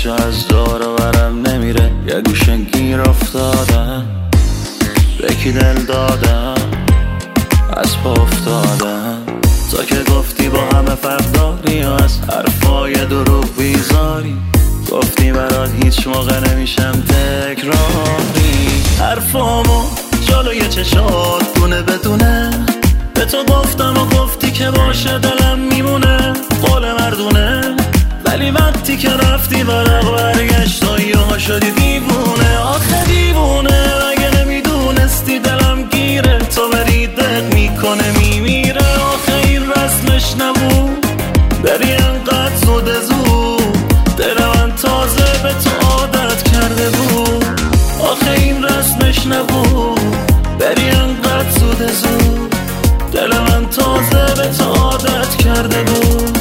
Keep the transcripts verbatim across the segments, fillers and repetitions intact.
جا از دور و برم نمیره، یه گوشه گیر افتادم، به کی دل دادم، از پا افتادم. تا که گفتی با همه فرق داری و از حرفای دروغ بیزاری، گفتی برات هیچ موقع نمیشم تکراری. حرفامو جلوی چشات دونه بدونه به تو گفتم و گفتی که باشه دلم میمونه، قول مردونه. ولی وقتی که رفتی ورق برگشت و یهو شدی دیوونه. آخه دیوونه اگه نمیدونستی دلم گیره، تو بری دق میکنه میمیره. آخه این رسمش نبود بری انقدر زود زود، دل من تازه به تو عادت کرده بود. آخه این رسمش نبود بری انقدر زود زود، دل من تازه به تو عادت کرده بود.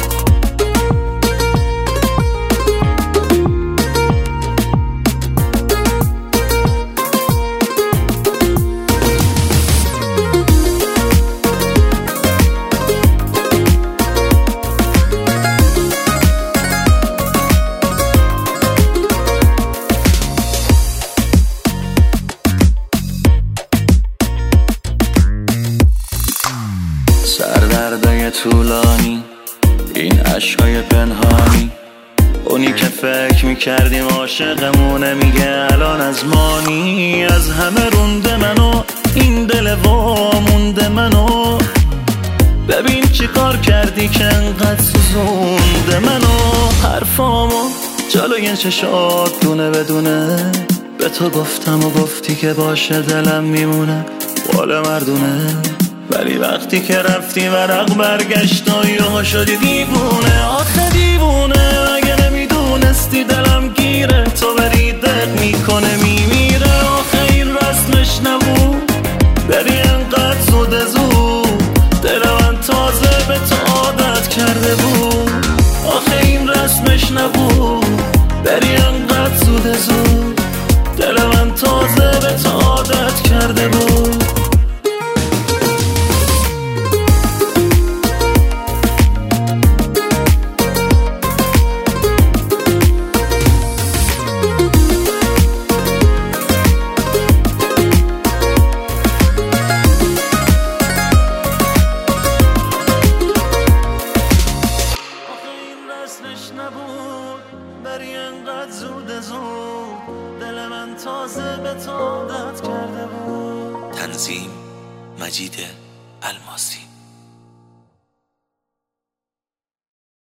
سردردای طولانی، این عشقای پنهانی، اونی که فکر میکردیم عاشقمونه میگه الان از مانی. از همه رونده منو این دل وامونده منو، ببین چی کار کردی که انقدر سوزونده منو. حرفامو جلوی چشات دونه بدونه به تو گفتم و گفتی که باشه دلم میمونه، قول مردونه. ولی وقتی که رفتی ورق برگشت و یهو شدی دیوونه. آخه دیوونه اگه نمیدونستی دلم گیره، تو بری دق میکنه میمیره. آخه این رسمش نبود بری انقدر زود زود، دل من تازه به تو عادت کرده بود. آخه این رسمش نبود بری انقدر زود زود، دل من تازه به تو عادت کرده بود. نبود بری انقدر زود زود، دل من تازه به تو عادت کرده بود. تنظیم مجید الماسی.